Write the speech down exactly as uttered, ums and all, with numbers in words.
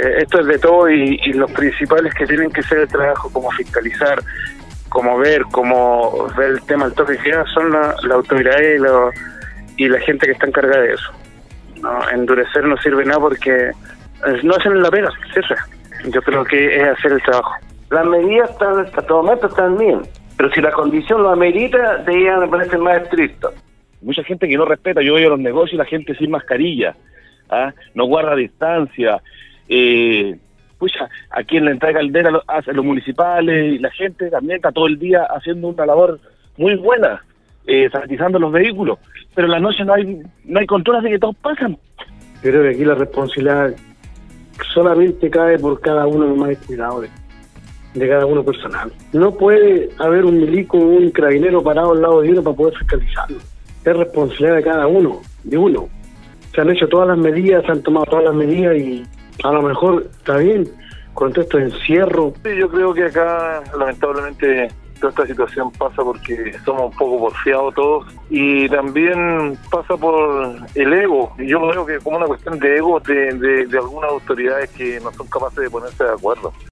eh, esto es de todo y, y los principales que tienen que hacer el trabajo como fiscalizar, como ver, como ver el tema del toque de queda son la, la autoridad y, lo, y la gente que está encargada de eso. No, endurecer no sirve nada porque no hacen la pega, eso es. Yo creo que es hacer el trabajo. Las medidas están, hasta todo momento están bien, pero si la condición lo amerita, deberían me parece más estrictos. Mucha gente que no respeta, yo voy a los negocios y la gente sin mascarilla, ¿ah? No guarda distancia, eh, pucha, aquí en la entrada de Caldera lo, hace los municipales y la gente también está todo el día haciendo una labor muy buena, eh, sanitizando los vehículos, pero en la noche no hay no hay control, así que todos pasan. Yo creo que aquí la responsabilidad solamente cae por cada uno de los más cuidadores, de cada uno personal. No puede haber un milico o un carabinero parado al lado de uno para poder fiscalizarlo. Es responsabilidad de cada uno, de uno. Se han hecho todas las medidas, se han tomado todas las medidas y a lo mejor está bien con todo esto de encierro. Sí, yo creo que acá lamentablemente toda esta situación pasa porque somos un poco porfiados todos y también pasa por el ego. Yo creo que como una cuestión de ego de, de, de algunas autoridades que no son capaces de ponerse de acuerdo.